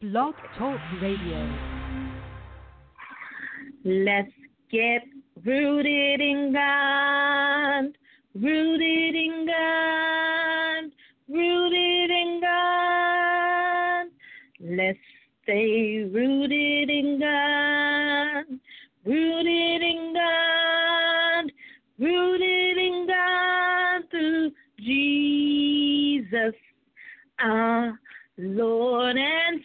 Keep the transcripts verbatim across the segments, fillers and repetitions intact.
Blog Talk Radio. Let's get rooted in God, rooted in God, rooted in God. Let's stay rooted in God, rooted in God, rooted in God through Jesus, our Lord and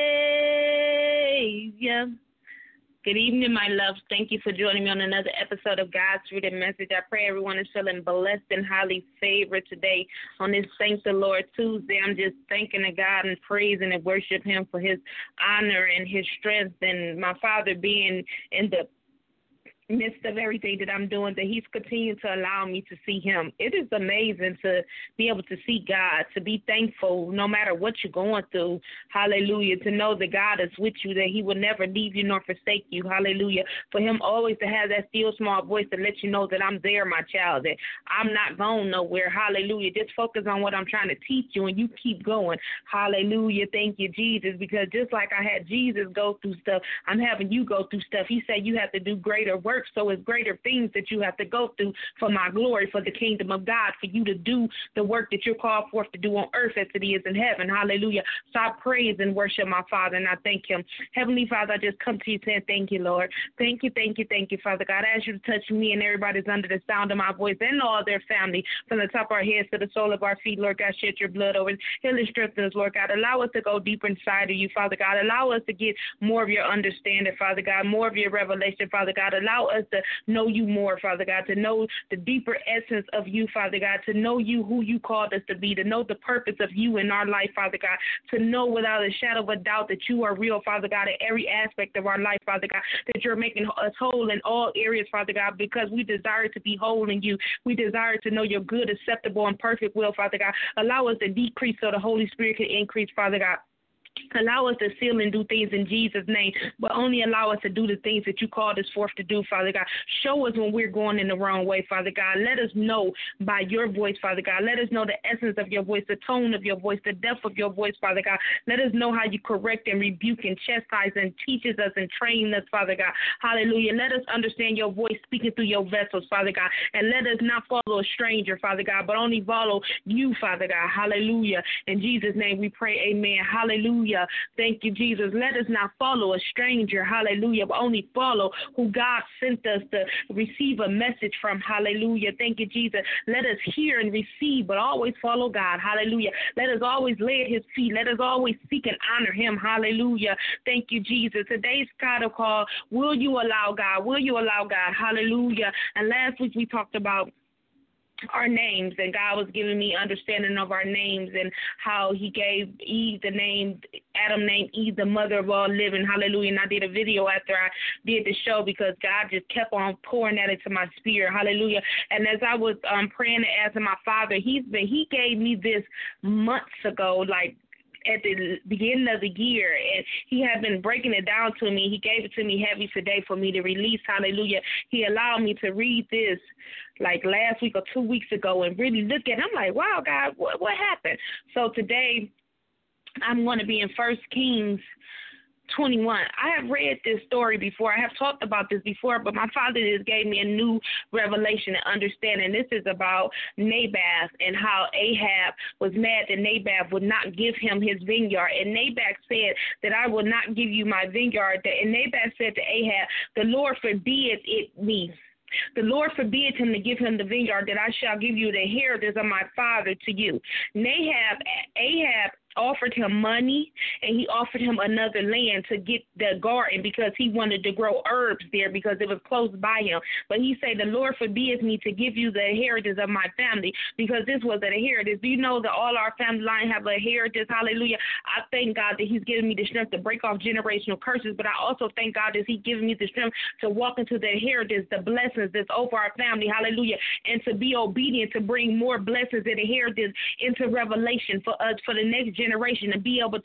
Savior. Good evening, my loves. Thank you for joining me on another episode of God's Rooted Message. I pray everyone is feeling blessed and highly favored today on this Thank the Lord Tuesday. I'm just thanking the God and praising and worship Him for His honor and His strength, and my Father being in the midst of everything that I'm doing, that He's continued to allow me to see Him. It is amazing to be able to see God, to be thankful no matter what you're going through. Hallelujah. To know that God is with you, that He will never leave you nor forsake you. Hallelujah. For Him always to have that still small voice to let you know that I'm there, my child, that I'm not going nowhere. Hallelujah. Just focus on what I'm trying to teach you and you keep going. Hallelujah. Thank you, Jesus. Because just like I had Jesus go through stuff, I'm having you go through stuff. He said you have to do greater work. So it's greater things that you have to go through for my glory, for the kingdom of God, for you to do the work that you're called forth to do on earth as it is in heaven. Hallelujah. So I praise and worship my Father, and I thank Him. Heavenly Father, I just come to you saying thank you, Lord. Thank you, thank you, thank you, Father God. I ask you to touch me and everybody's under the sound of my voice and all their family, from the top of our heads to the sole of our feet, Lord God. Shed your blood over us. Heal and strengthen us, Lord God. Allow us to go deeper inside of you, Father God. Allow us to get more of your understanding, Father God, more of your revelation, Father God. Allow us to know you more, Father God, to know the deeper essence of you, Father God, to know you, who you called us to be, to know the purpose of you in our life, Father God, to know without a shadow of a doubt that you are real, Father God, in every aspect of our life, Father God, that you're making us whole in all areas, Father God, because we desire to be whole in you. We desire to know your good, acceptable, and perfect will, Father God. Allow us to decrease so the Holy Spirit can increase, Father God. Allow us to seal and do things in Jesus' name, but only allow us to do the things that you called us forth to do, Father God. Show us when we're going in the wrong way, Father God. Let us know by your voice, Father God. Let us know the essence of your voice, the tone of your voice, the depth of your voice, Father God. Let us know how you correct and rebuke and chastise and teaches us and train us, Father God. Hallelujah. Let us understand your voice speaking through your vessels, Father God. And let us not follow a stranger, Father God, but only follow you, Father God. Hallelujah. In Jesus' name we pray, amen. Hallelujah. Thank you, Jesus. Let us not follow a stranger, hallelujah, but only follow who God sent us to receive a message from, hallelujah. Thank you, Jesus. Let us hear and receive, but always follow God, hallelujah. Let us always lay at His feet. Let us always seek and honor Him, hallelujah. Thank you, Jesus. Today's title called, Will You Allow God? Will You Allow God? Hallelujah. And last week we talked about our names, and God was giving me understanding of our names and how He gave Eve the name, Adam named Eve the mother of all living, hallelujah. And I did a video after I did the show because God just kept on pouring that into my spirit, hallelujah. And as I was um, praying and asking my Father, He's been, He gave me this months ago, like at the beginning of the year, and He had been breaking it down to me. He gave it to me heavy today for me to release, hallelujah. He allowed me to read this like last week or two weeks ago and really look at it. I'm like, wow, God, what, what happened? So today I'm going to be in First Kings twenty-one. I have read this story before. I have talked about this before, but my Father just gave me a new revelation and understanding. This is about Naboth and how Ahab was mad that Naboth would not give him his vineyard. And Naboth said that I will not give you my vineyard. And Naboth said to Ahab, the Lord forbid it me. The Lord forbid him to give him the vineyard, that I shall give you the inheritance of my father to you. Nahab, Ahab offered him money, and he offered him another land to get the garden because he wanted to grow herbs there because it was close by him. But he said, the Lord forbids me to give you the inheritance of my family, because this was an inheritance. Do you know that all our family line have an inheritance? Hallelujah. I thank God that he's given me the strength to break off generational curses, but I also thank God that he's given me the strength to walk into the inheritance, the blessings that's over our family. Hallelujah. And to be obedient, to bring more blessings and inheritance into revelation for us, for the next generation, to be able to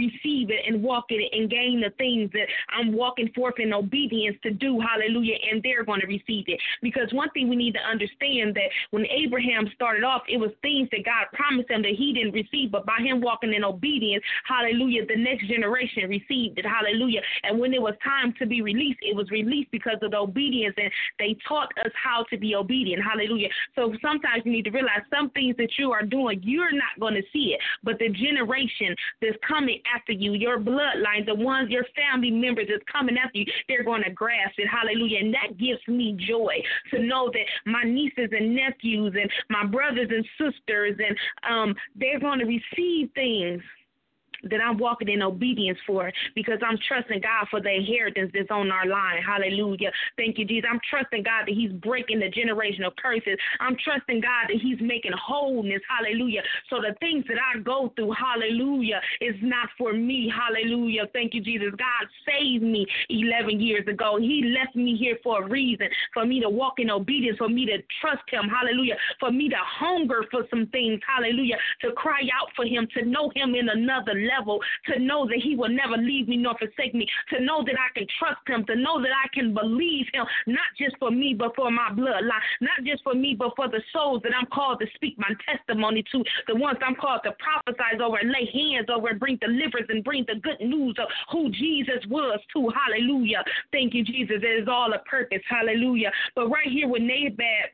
receive it and walk in it and gain the things that I'm walking forth in obedience to do, hallelujah, and they're going to receive it. Because one thing we need to understand that when Abraham started off, it was things that God promised him that he didn't receive, but by him walking in obedience, hallelujah, the next generation received it, hallelujah. And when it was time to be released, it was released because of the obedience, and they taught us how to be obedient, hallelujah. So sometimes you need to realize some things that you are doing, you're not going to see it, but the generation that's coming after you, your bloodline, the ones, your family members that's coming after you, they're going to grasp it, hallelujah. And that gives me joy to know that my nieces and nephews and my brothers and sisters, and um, they're going to receive things that I'm walking in obedience for, because I'm trusting God for the inheritance that's on our line. Hallelujah. Thank you, Jesus. I'm trusting God that he's breaking the generational curses. I'm trusting God that he's making wholeness. Hallelujah. So the things that I go through, hallelujah, is not for me. Hallelujah. Thank you, Jesus. God saved me eleven years ago. He left me here for a reason, for me to walk in obedience, for me to trust him. Hallelujah. For me to hunger for some things. Hallelujah. To cry out for him, to know him in another level. Level, to know that he will never leave me nor forsake me, to know that I can trust him, to know that I can believe him, not just for me, but for my bloodline, not just for me, but for the souls that I'm called to speak my testimony to, the ones I'm called to prophesy over and lay hands over and bring deliverance and bring the good news of who Jesus was to. Hallelujah. Thank you, Jesus. It is all a purpose. Hallelujah. But right here with Naboth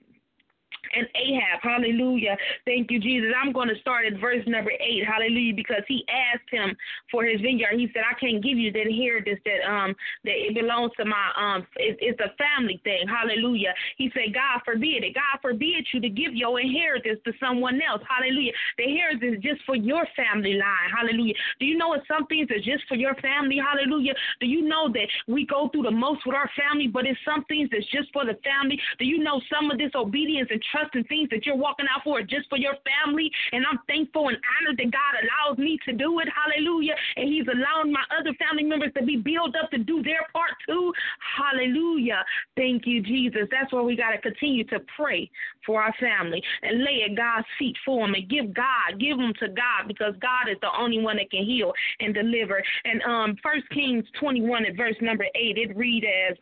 and Ahab, hallelujah, thank you, Jesus. I'm going to start at verse number eight, hallelujah, because he asked him for his vineyard. He said, I can't give you the inheritance that um that it belongs to my um it, it's a family thing, hallelujah. He said, God forbid it. God forbid you to give your inheritance to someone else, hallelujah. The inheritance is just for your family line, hallelujah. Do you know what some things are just for your family, hallelujah? Do you know that we go through the most with our family, but it's some things that's just for the family? Do you know some of this obedience and trust and things that you're walking out for just for your family? And I'm thankful and honored that God allows me to do it, hallelujah, and he's allowing my other family members to be built up to do their part too, hallelujah. Thank you, Jesus. That's why we got to continue to pray for our family and lay at God's feet for them and give God, give them to God, because God is the only one that can heal and deliver. And um, First Kings twenty-one at verse number eight, it read as,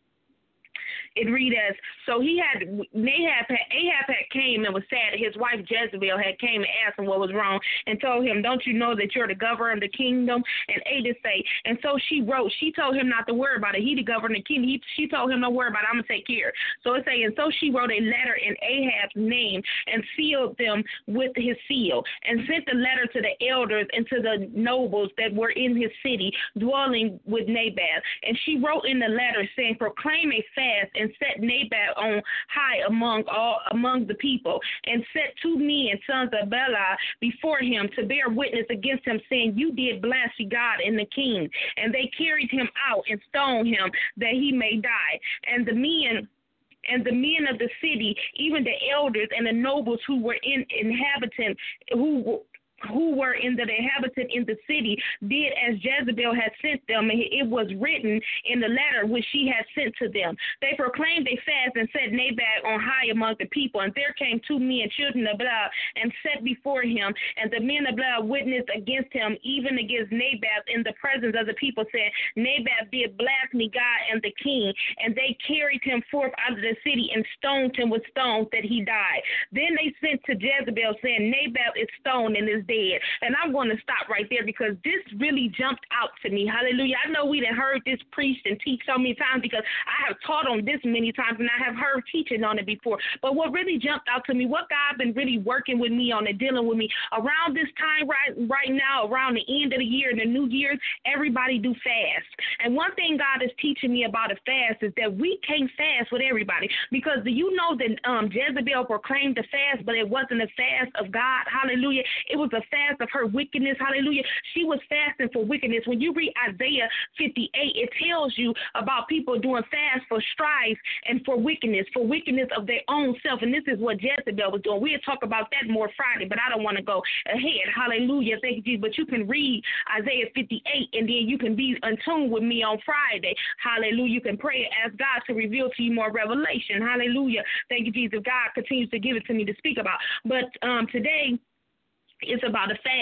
It read as, so he had, Ahab had, Ahab had came and was sad. His wife Jezebel had came and asked him what was wrong and told him, don't you know that you're the governor of the kingdom? And Ahab say, and so she wrote, she told him not to worry about it. He the governor of the kingdom. He, she told him, don't worry about it. I'm going to take care. So it say, and so she wrote a letter in Ahab's name and sealed them with his seal and sent the letter to the elders and to the nobles that were in his city dwelling with Naboth. And she wrote in the letter saying, proclaim a fast and set Naboth on high among all among the people, and set two men, sons of Bela, before him to bear witness against him, saying, you did blaspheme God and the king. And they carried him out and stoned him that he may die. And the men And the men of the city, even the elders and the nobles who were in inhabitants, who who were in the inhabitant in the city, did as Jezebel had sent them, and it was written in the letter which she had sent to them. They proclaimed a fast and set Naboth on high among the people, and there came two men, children of Bela, and set before him, and the men of Bela witnessed against him, even against Naboth, in the presence of the people, saying, Naboth did blaspheme God and the king, and they carried him forth out of the city and stoned him with stones that he died. Then they sent to Jezebel, saying, Naboth is stoned and is dead. And I'm going to stop right there because this really jumped out to me. Hallelujah. I know we done heard this preached and teach so many times because I have taught on this many times and I have heard teaching on it before. But what really jumped out to me, what God been really working with me on and dealing with me around this time right right now, around the end of the year and the new year, everybody do fast. And one thing God is teaching me about a fast is that we can't fast with everybody, because do you know that um, Jezebel proclaimed the fast, but it wasn't a fast of God? Hallelujah. It was a fast of her wickedness. Hallelujah. She was fasting for wickedness. When you read Isaiah fifty-eight, it tells you about people doing fast for strife and for wickedness, for wickedness of their own self. And this is what Jezebel was doing. We'll talk about that more Friday, but I don't want to go ahead. Hallelujah. Thank you, Jesus. But you can read Isaiah fifty-eight, and then you can be in tune with me on Friday. Hallelujah. You can pray and ask God to reveal to you more revelation. Hallelujah. Thank you, Jesus. God continues to give it to me to speak about. But um, today, it's about a fast.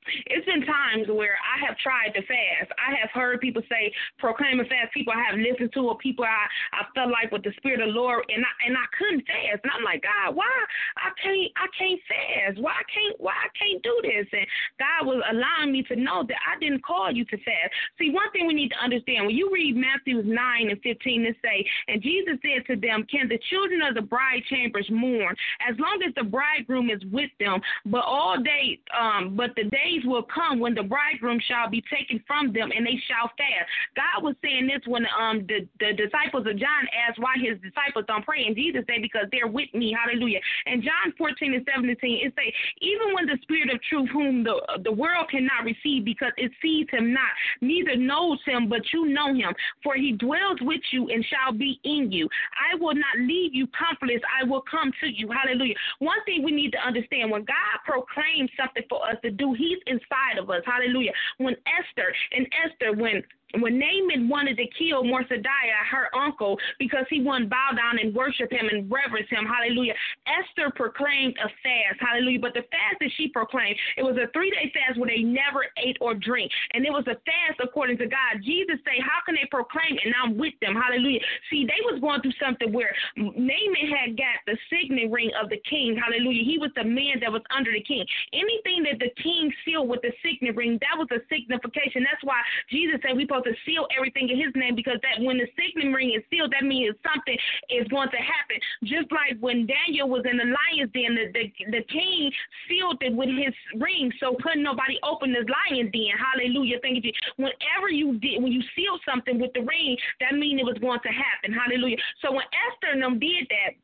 It's been times where I have tried to fast. I have heard people say proclaim a fast. People I have listened to, or people I, I felt like with the Spirit of the Lord, and I and I couldn't fast. And I'm like, God, why I can't I can't fast? Why I can't why I can't do this? And God was allowing me to know that I didn't call you to fast. See, one thing we need to understand, when you read Matthew nine and fifteen, it say, and Jesus said to them, can the children of the bride chambers mourn as long as the bridegroom is with them? But all day, um, but the days will come when the bridegroom shall be taken from them, and they shall fast. God was saying this when um the, the disciples of John asked why his disciples don't pray, and Jesus said, because they're with me. Hallelujah. And John fourteen and seventeen, it say, even when the Spirit of truth, whom the the world cannot receive, because it sees him not, neither knows him, but you know him, for he dwells with you and shall be in you. I will not leave you comfortless. I will come to you. Hallelujah. One thing we need to understand, when God proclaims something for us to do, he's inside of us. Hallelujah. When Esther, and Esther, when When Naaman wanted to kill Mordecai, her uncle, because he wouldn't bow down and worship him and reverence him, hallelujah, Esther proclaimed a fast, hallelujah. But the fast that she proclaimed, it was a three-day fast where they never ate or drank. And it was a fast according to God. Jesus said, how can they proclaim and I'm with them, hallelujah. See, they was going through something where Naaman had got the signet ring of the king, hallelujah. He was the man that was under the king. Anything that the king sealed with the signet ring, that was a signification. That's why Jesus said we supposed to seal everything in his name, because that when the signet ring is sealed, that means something is going to happen. Just like when Daniel was in the lion's den, the, the, the king sealed it with his ring, so couldn't nobody open the lion's den. Hallelujah. Thank you. Whenever you did, when you seal something with the ring, that means it was going to happen. Hallelujah. So when Esther and them did that,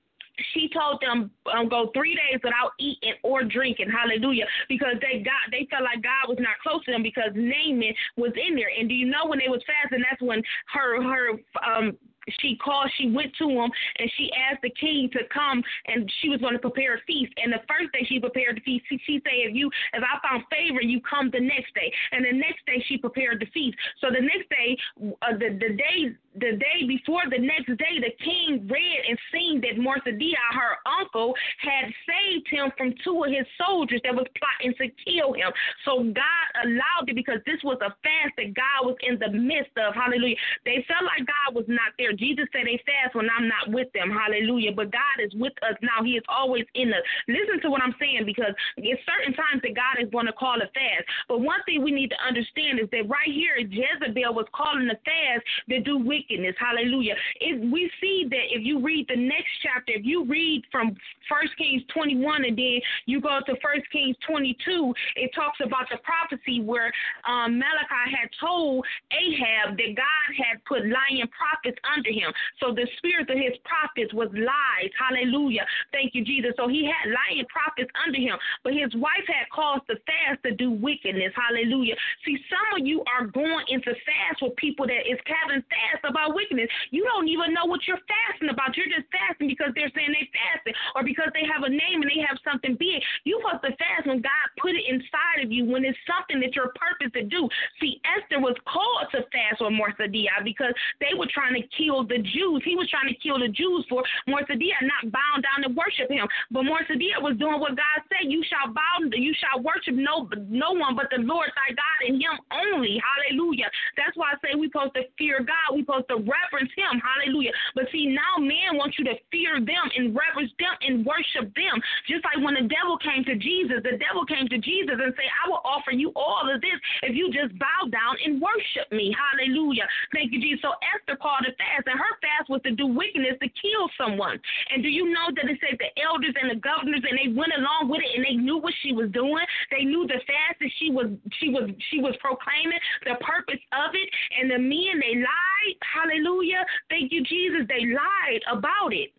she told them um, go three days without eating or drinking, hallelujah, because they got they felt like God was not close to them because Naaman was in there. And do you know when they was fasting, that's when her her um she called, she went to him, and she asked the king to come, and she was going to prepare a feast. And the first day she prepared the feast, she, she said, if you, if I found favor, you come the next day. And the next day she prepared the feast. So the next day, uh, the, the day, the day before the next day, the king read and seen that Mordecai, her uncle, had saved him from two of his soldiers that was plotting to kill him. So God allowed it because this was a fast that God was in the midst of. Hallelujah. They felt like God was not there. Jesus said they fast when I'm not with them. Hallelujah. But God is with us now. He is always in us. Listen to what I'm saying, because it's certain times that God is going to call a fast. But one thing we need to understand is that right here, Jezebel was calling a fast to do wickedness. Hallelujah. If we see that if you read the next chapter, if you read from First Kings twenty-one and then you go to First Kings twenty-two, it talks about the prophecy where um, Malachi had told Ahab that God had put lying prophets under him. So the spirit of his prophets was lies. Hallelujah. Thank you, Jesus. So he had lying prophets under him, but his wife had caused the fast to do wickedness. Hallelujah. See, some of you are going into fast with people that is having fast about wickedness. You don't even know what you're fasting about. You're just fasting because they're saying they fasting, or because they have a name and they have something big. You're supposed to fast when God put it inside of you, when it's something that you're purposed to do. See, Esther was called to fast with Mordecai because they were trying to kill the Jews. He was trying to kill the Jews for Mordecai not bound down to worship him. But Mordecai was doing what God said. You shall bow, you shall worship no no one but the Lord thy God, and him only. Hallelujah. That's why I say we're supposed to fear God. We're supposed to reverence him. Hallelujah. But see, now man wants you to fear them and reverence them and worship them. Just like when the devil came to Jesus, the devil came to Jesus and say, I will offer you all of this if you just bow down and worship me. Hallelujah. Thank you, Jesus. So Esther called a fast, and her fast was to do wickedness, to kill someone. And do you know that it said the elders and the governors, and they went along with it, and they knew what she was doing. They knew the fast that she was she was she was proclaiming, the purpose of it. And the men, they lied. Hallelujah. Thank you, Jesus. They lied about it.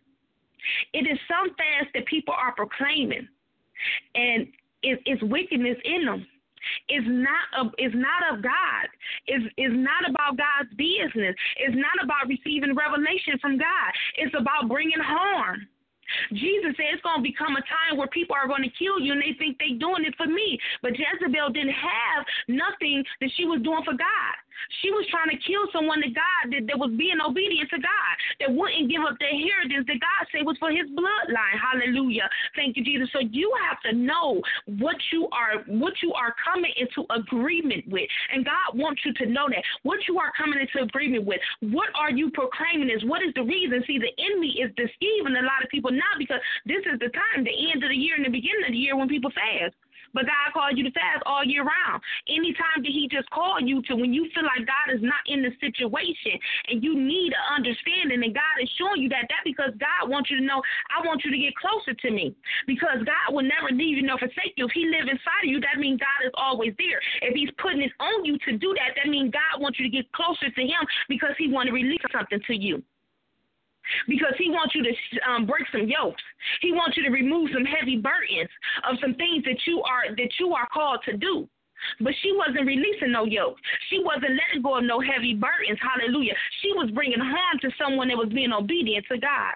It is some fast that people are proclaiming, and it, it's wickedness in them. It's not of, it's not of God. It's, it's not about God's business. It's not about receiving revelation from God. It's about bringing harm. Jesus said it's going to become a time where people are going to kill you, and they think they're doing it for me. But Jezebel didn't have nothing that she was doing for God. She was trying to kill someone that God that, that was being obedient to God, that wouldn't give up the inheritance that God said was for his bloodline. Hallelujah. Thank you, Jesus. So you have to know what you are what you are coming into agreement with. And God wants you to know that. What you are coming into agreement with. What are you proclaiming is what is the reason? See, the enemy is deceiving a lot of people now because this is the time, the end of the year and the beginning of the year when people fast. But God called you to fast all year round. Anytime that he just called you to when you feel like God is not in the situation and you need an understanding and God is showing you that, that because God wants you to know, I want you to get closer to me because God will never leave you nor forsake you. If he lives inside of you, that means God is always there. If he's putting it on you to do that, that means God wants you to get closer to him because he wants to release something to you. Because he wants you to um, break some yokes. He wants you to remove some heavy burdens of some things that you are that you are called to do. But she wasn't releasing no yoke. She wasn't letting go of no heavy burdens. Hallelujah. She was bringing harm to someone that was being obedient to God.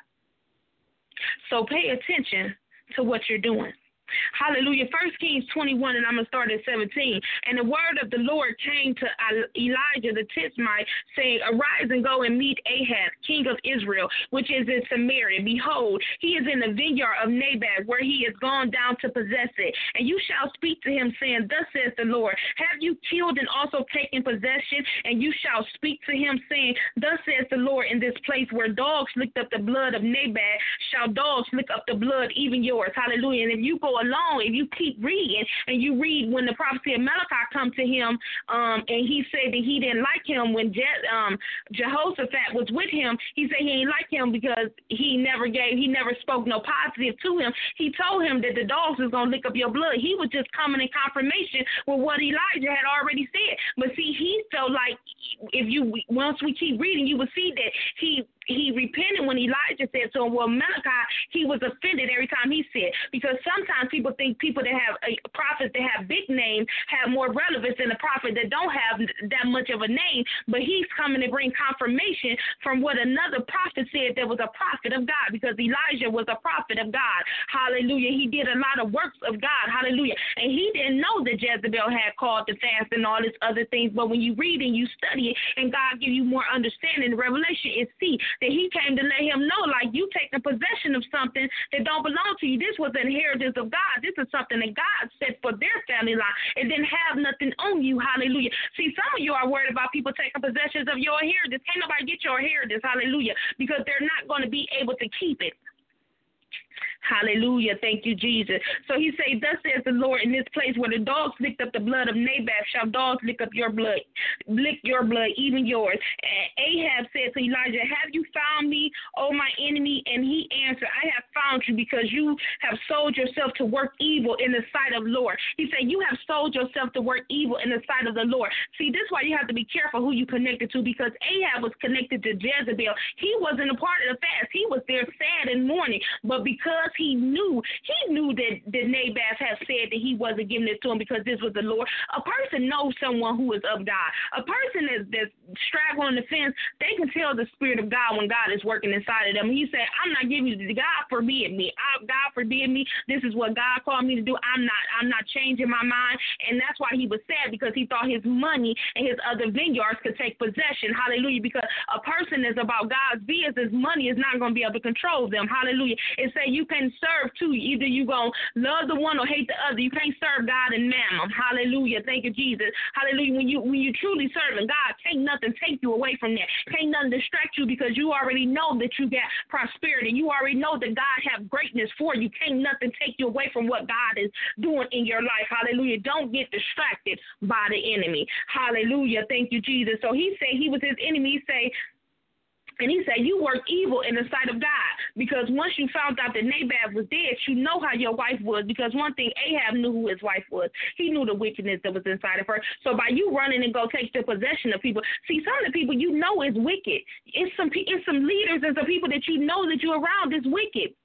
So pay attention to what you're doing. Hallelujah. First Kings twenty-one, and I'm going to start at seventeen. And the word of the Lord came to Elijah the Tishbite, saying, arise and go and meet Ahab, king of Israel, which is in Samaria. Behold, he is in the vineyard of Naboth, where he is gone down to possess it. And you shall speak to him, saying, thus says the Lord, have you killed and also taken possession? And you shall speak to him, saying, thus says the Lord, in this place where dogs licked up the blood of Naboth, shall dogs lick up the blood, even yours. Hallelujah. And if you go along, if you keep reading and you read when the prophecy of Malachi come to him, um, and he said that he didn't like him when Je- um, Jehoshaphat was with him, he said he didn't like him because he never gave, he never spoke no positive to him. He told him that the dogs is going to lick up your blood. He was just coming in confirmation with what Elijah had already said. But see, he felt like if you, once we keep reading, you will see that he He repented when Elijah said to him. Well, Malachi, he was offended every time he said, because sometimes people think people that have a prophets that have big names have more relevance than a prophet that don't have that much of a name. But he's coming to bring confirmation from what another prophet said that was a prophet of God, because Elijah was a prophet of God. Hallelujah. He did a lot of works of God. Hallelujah. And he didn't know that Jezebel had called to fast and all these other things. But when you read and you study it and God give you more understanding, the revelation is see that he came to let him know, like, you taking possession of something that don't belong to you. This was the inheritance of God. This is something that God said for their family line. It didn't have nothing on you. Hallelujah. See, some of you are worried about people taking possessions of your inheritance. Can't nobody get your inheritance. Hallelujah. Because they're not going to be able to keep it. Hallelujah. Thank you, Jesus. So he said, thus says the Lord, in this place where the dogs licked up the blood of Naboth, shall dogs lick up your blood, lick your blood, even yours. And Ahab said to Elijah, have you found me, O my enemy? And he answered, I have found you because you have sold yourself to work evil in the sight of the Lord. He said, you have sold yourself to work evil in the sight of the Lord. See, this is why you have to be careful who you connected to, because Ahab was connected to Jezebel. He wasn't a part of the fast. He was there sad and mourning. But because he knew, he knew that, that Naboth had said that he wasn't giving it to him because this was the Lord. A person knows someone who is of God. A person that's, that's straggling on the fence, they can tell the Spirit of God when God is working inside of them. He said, I'm not giving you, God forbid me. I, God forbid me. This is what God called me to do. I'm not, I'm not changing my mind. And that's why he was sad, because he thought his money and his other vineyards could take possession. Hallelujah. Because a person that's about God's business, money is not going to be able to control them. Hallelujah. It say you can serve two. Either you going to love the one or hate the other. You can't serve God and mammon. Hallelujah. Thank you, Jesus. Hallelujah. When you when you truly serving God, can't nothing take you away from that. Can't nothing distract you, because you already know that you got prosperity. You already know that God have greatness for you. Can't nothing take you away from what God is doing in your life. Hallelujah. Don't get distracted by the enemy. Hallelujah. Thank you, Jesus. So he said he was his enemy. He say, And he said, you work evil in the sight of God, because once you found out that Naboth was dead, you know how your wife was, because one thing, Ahab knew who his wife was. He knew the wickedness that was inside of her. So by you running and go take the possession of people, see, some of the people you know is wicked. It's some, it's some leaders and some people that you know that you're around is wicked.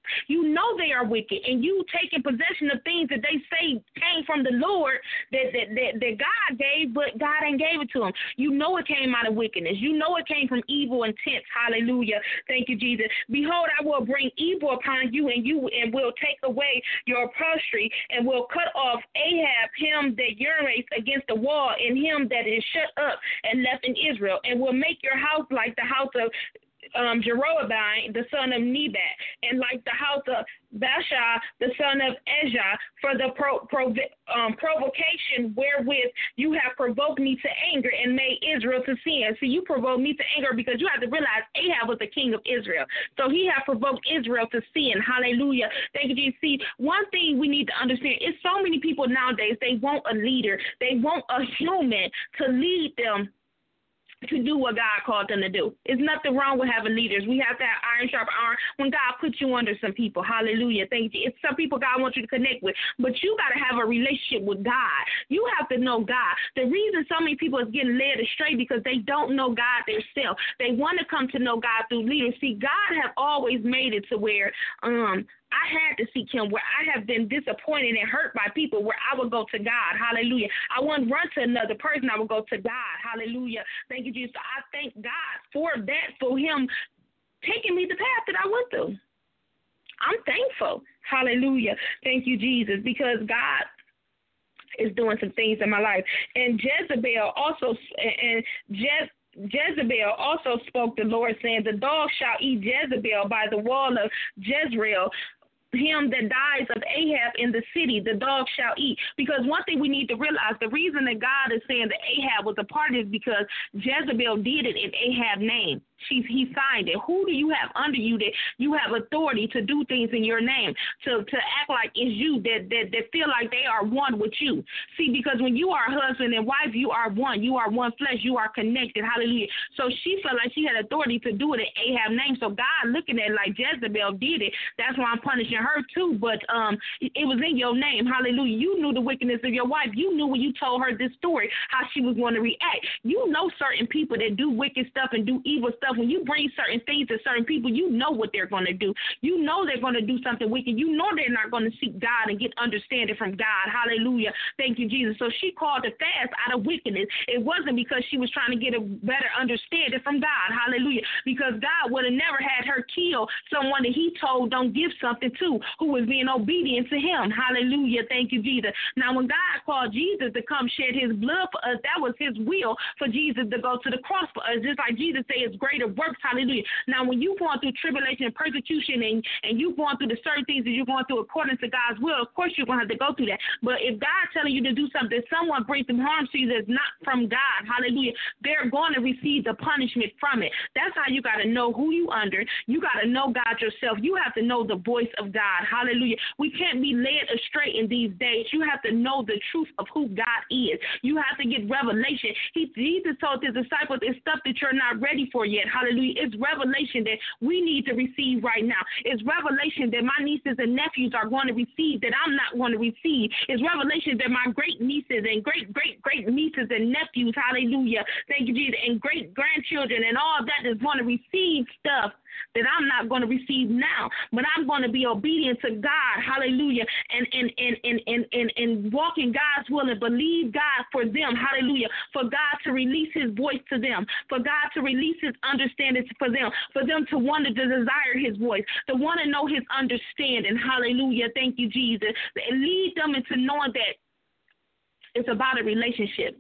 You know they are wicked, and you taking possession of things that they say came from the Lord that, that, that, that God gave, but God ain't gave it to them. You know it came out of wickedness. You know it came from evil intents. Hallelujah. Thank you, Jesus. Behold, I will bring evil upon you, and you and will take away your upholstery, and will cut off Ahab, him that urinates against the wall, and him that is shut up and left in Israel, and will make your house like the house of Um, Jeroboam, the son of Nebat, and like the house of Baasha, the son of Ejah, for the pro, pro, um, provocation wherewith you have provoked me to anger and made Israel to sin. So you provoked me to anger because you have to realize Ahab was the king of Israel. So he had provoked Israel to sin. Hallelujah. Thank you, Jesus. See, one thing we need to understand is so many people nowadays, they want a leader. They want a human to lead them to do what God called them to do. There's nothing wrong with having leaders. We have to have iron sharp iron when God puts you under some people. Hallelujah. Thank you. It's some people God wants you to connect with, but you got to have a relationship with God. You have to know God. The reason so many people is getting led astray because they don't know God themselves. They want to come to know God through leaders. See, God have always made it to where um I had to seek him, where I have been disappointed and hurt by people, where I would go to God. Hallelujah. I wouldn't run to another person. I would go to God. Hallelujah. Thank you, Jesus. I thank God for that, for him taking me the path that I went through. I'm thankful. Hallelujah. Thank you, Jesus, because God is doing some things in my life. And Jezebel also, and Jezebel, Jezebel also spoke the Lord, saying, the dog shall eat Jezebel by the wall of Jezreel. Him that dies of Ahab in the city, the dog shall eat. Because one thing we need to realize, the reason that God is saying that Ahab was a part is because Jezebel did it in Ahab's name. She, he signed it. Who do you have under you that you have authority to do things in your name, to, to act like it's you, that, that, that feel like they are one with you? See, because when you are husband and wife, you are one. You are one flesh. You are connected. Hallelujah. So she felt like she had authority to do it in Ahab's name. So God looking at it like Jezebel did it. That's why I'm punishing her too. But um, it was in your name. Hallelujah. You knew the wickedness of your wife. You knew when you told her this story how she was going to react. You know certain people that do wicked stuff and do evil stuff. When you bring certain things to certain people, you know what they're going to do. You know they're going to do something wicked. You know they're not going to seek God and get understanding from God. Hallelujah. Thank you, Jesus. So she called to fast out of wickedness. It wasn't because she was trying to get a better understanding from God. Hallelujah. Because God would have never had her kill someone that he told don't give something to, who was being obedient to him. Hallelujah. Thank you, Jesus. Now, when God called Jesus to come shed his blood for us, that was his will for Jesus to go to the cross for us. Just like Jesus said, it's greater works. Hallelujah. Now, when you're going through tribulation and persecution and, and you're going through the certain things that you're going through according to God's will, of course you're going to have to go through that. But if God's telling you to do something, someone brings some harm to you that's not from God, hallelujah, they're going to receive the punishment from it. That's how you got to know who you under. You got to know God yourself. You have to know the voice of God. Hallelujah. We can't be led astray in these days. You have to know the truth of who God is. You have to get revelation. He, Jesus told his disciples, it's stuff that you're not ready for yet. Hallelujah. It's revelation that we need to receive right now. It's revelation that my nieces and nephews are going to receive that I'm not going to receive. It's revelation that my great nieces and great, great, great nieces and nephews, hallelujah, thank you, Jesus, and great grandchildren and all that is going to receive stuff that I'm not going to receive now, but I'm going to be obedient to God, hallelujah, and and, and, and, and, and and walk in God's will and believe God for them, hallelujah, for God to release his voice to them, for God to release his understanding for them, for them to want to desire his voice, to want to know his understanding, hallelujah, thank you, Jesus, and lead them into knowing that it's about a relationship.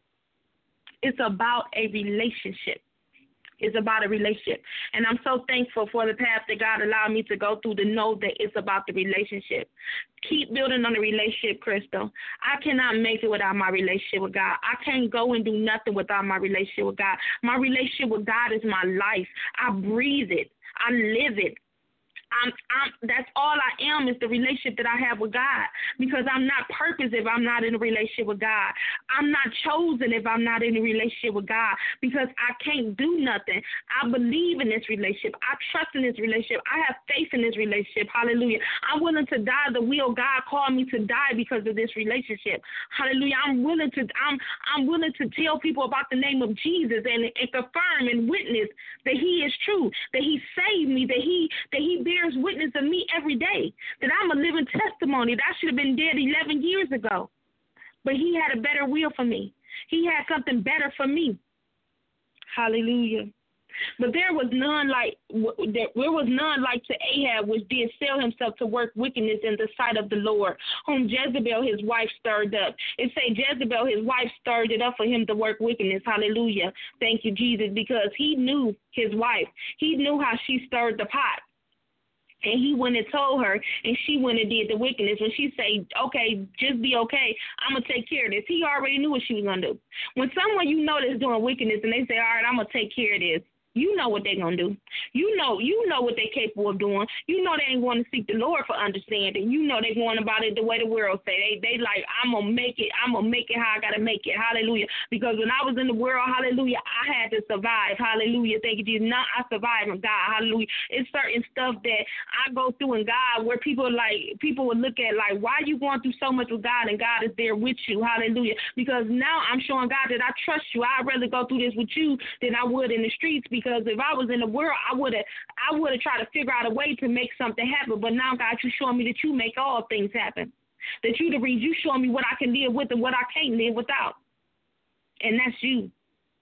It's about a relationship. It's about a relationship. And I'm so thankful for the path that God allowed me to go through to know that it's about the relationship. Keep building on the relationship, Crystal. I cannot make it without my relationship with God. I can't go and do nothing without my relationship with God. My relationship with God is my life. I breathe it. I live it. I'm, I'm, that's all I am is the relationship that I have with God, because I'm not purpose if I'm not in a relationship with God. I'm not chosen if I'm not in a relationship with God, because I can't do nothing. I believe in this relationship. I trust in this relationship. I have faith in this relationship. Hallelujah. I'm willing to die the will God called me to die because of this relationship. Hallelujah. I'm willing to I'm I'm willing to tell people about the name of Jesus and, and confirm and witness that he is true, that he saved me, that he that he bears bears witness of me every day, that I'm a living testimony, that I should have been dead eleven years ago. But he had a better will for me. He had something better for me. Hallelujah. But there was none like there was none like to Ahab, which did sell himself to work wickedness in the sight of the Lord, whom Jezebel his wife stirred up. It say Jezebel his wife stirred it up for him to work wickedness. Hallelujah. Thank you, Jesus, because he knew his wife. He knew how she stirred the pot. And he went and told her, and she went and did the wickedness. When she say, okay, just be okay, I'm going to take care of this. He already knew what she was going to do. When someone you know that's doing wickedness and they say, all right, I'm going to take care of this, you know what they're going to do. You know you know what they're capable of doing. You know they ain't going to seek the Lord for understanding. You know they're going about it the way the world say. They they like, I'm going to make it. I'm going to make it how I got to make it. Hallelujah. Because when I was in the world, hallelujah, I had to survive. Hallelujah. Thank you, Jesus. Now I survive in God. Hallelujah. It's certain stuff that I go through in God where people like, people would look at like, why are you going through so much with God and God is there with you? Hallelujah. Because now I'm showing God that I trust you. I'd rather go through this with you than I would in the streets, because if I was in the world, I would have I would have tried to figure out a way to make something happen. But now, God, you showing me that you make all things happen. That you the reason, you showing me what I can live with and what I can't live without. And that's you.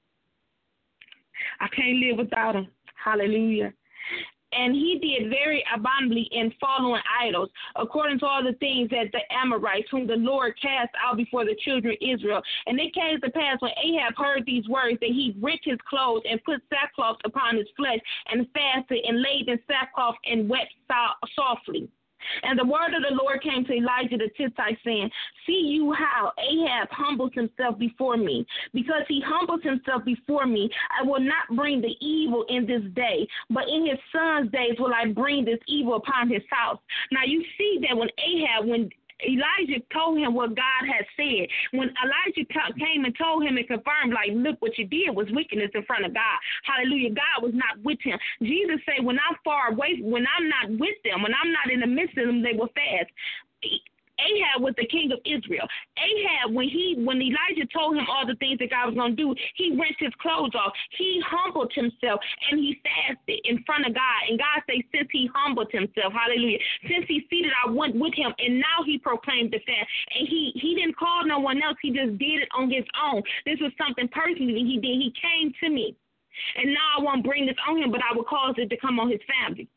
I can't live without him. Hallelujah. And he did very abominably in following idols, according to all the things that the Amorites, whom the Lord cast out before the children of Israel. And it came to pass when Ahab heard these words that he rent his clothes and put sackcloth upon his flesh and fasted and laid in sackcloth and wept so- softly. And the word of the Lord came to Elijah the Tishbite, saying, see you how Ahab humbles himself before me. Because he humbles himself before me, I will not bring the evil in this day, but in his son's days will I bring this evil upon his house. Now you see that when Ahab, when Elijah told him what God had said, when Elijah t- came and told him and confirmed, like, look, what you did was wickedness in front of God. Hallelujah. God was not with him. Jesus said, when I'm far away, when I'm not with them, when I'm not in the midst of them, they will fast. Ahab was the king of Israel. Ahab, when he when Elijah told him all the things that God was going to do, he rent his clothes off. He humbled himself, and he fasted in front of God. And God said, since he humbled himself, hallelujah, since he seated, I went with him, and now he proclaimed the fast. And he, he didn't call no one else. He just did it on his own. This was something personally he did. He came to me. And now I won't bring this on him, but I will cause it to come on his family.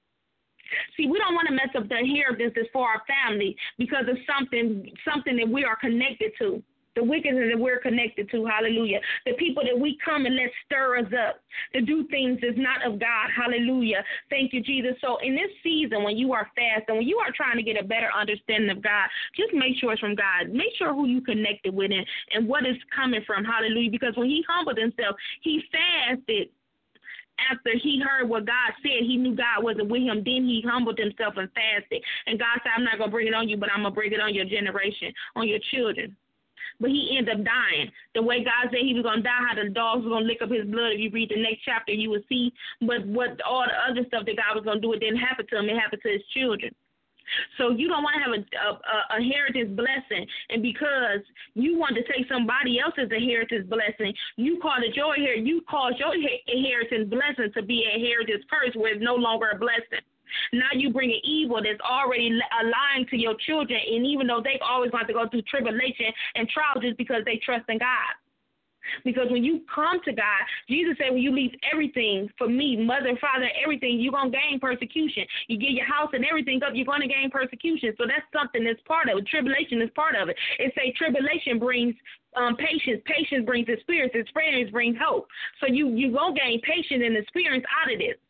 See, we don't want to mess up the inheritance that's for our family because of something something that we are connected to, the wickedness that we're connected to, hallelujah. The people that we come and let stir us up to do things that's not of God, hallelujah. Thank you, Jesus. So in this season, when you are fasting, when you are trying to get a better understanding of God, just make sure it's from God. Make sure who you connected with and, and what is coming from, hallelujah. Because when he humbled himself, he fasted. After he heard what God said, he knew God wasn't with him. Then he humbled himself and fasted. And God said, I'm not going to bring it on you, but I'm going to bring it on your generation, on your children. But he ended up dying. The way God said he was going to die, how the dogs were going to lick up his blood. If you read the next chapter, you will see. But what all the other stuff that God was going to do, it didn't happen to him. It happened to his children. So you don't want to have a, a, a inheritance blessing, and because you want to take somebody else's inheritance blessing, you call it your inheritance. You cause your inheritance blessing to be an inheritance curse, where it's no longer a blessing. Now you bring an evil that's already aligned to your children, and even though they've always got to go through tribulation and trials, just because they trust in God. Because when you come to God, Jesus said, when you leave everything for me, mother, father, everything, you're going to gain persecution. You give your house and everything up, you're going to gain persecution. So that's something that's part of it. Tribulation is part of it. It say tribulation brings um, patience. Patience brings experience. Experience brings hope. So you, you're going to gain patience and experience out of this.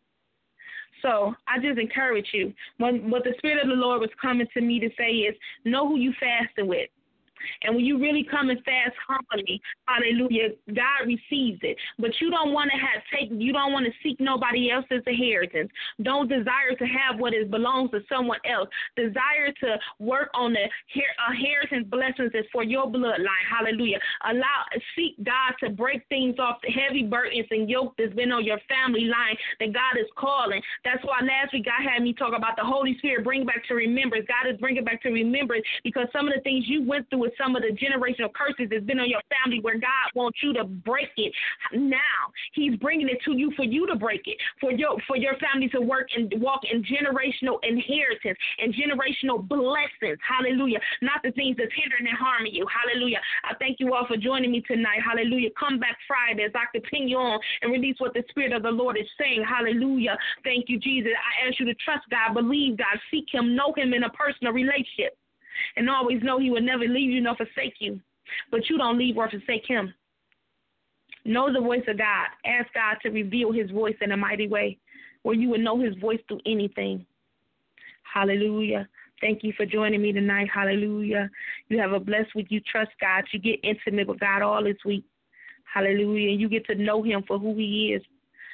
So I just encourage you. When, what the Spirit of the Lord was coming to me to say is, know who you fasting with. And when you really come and fast humbly, hallelujah, God receives it. But you don't want to have take, you don't want to seek nobody else's inheritance. Don't desire to have what is belongs to someone else. Desire to work on the inheritance blessings is for your bloodline. Hallelujah. Allow seek God to break things off, the heavy burdens and yoke that's been on your family line that God is calling. That's why last week God had me talk about the Holy Spirit bring back to remembrance. God is bringing back to remembrance because some of the things you went through is some of the generational curses that's been on your family where God wants you to break it now. He's bringing it to you for you to break it, for your for your family to work and walk in generational inheritance and generational blessings. Hallelujah. Not the things that's hindering and harming you. Hallelujah. I thank you all for joining me tonight. Hallelujah. Come back Friday as I continue on and release what the Spirit of the Lord is saying. Hallelujah. Thank you, Jesus. I ask you to trust God, believe God, seek Him, know Him in a personal relationship, and always know He will never leave you nor forsake you. But you don't leave or forsake Him. Know the voice of God. Ask God to reveal His voice in a mighty way where you will know His voice through anything. Hallelujah. Thank you for joining me tonight. Hallelujah. You have a blessed week. You trust God. You get intimate with God all this week. Hallelujah. And you get to know Him for who He is.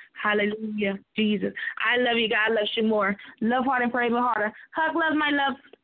Hallelujah. Jesus. I love you. God loves you more. Love hard and pray harder. Hug, love, my love.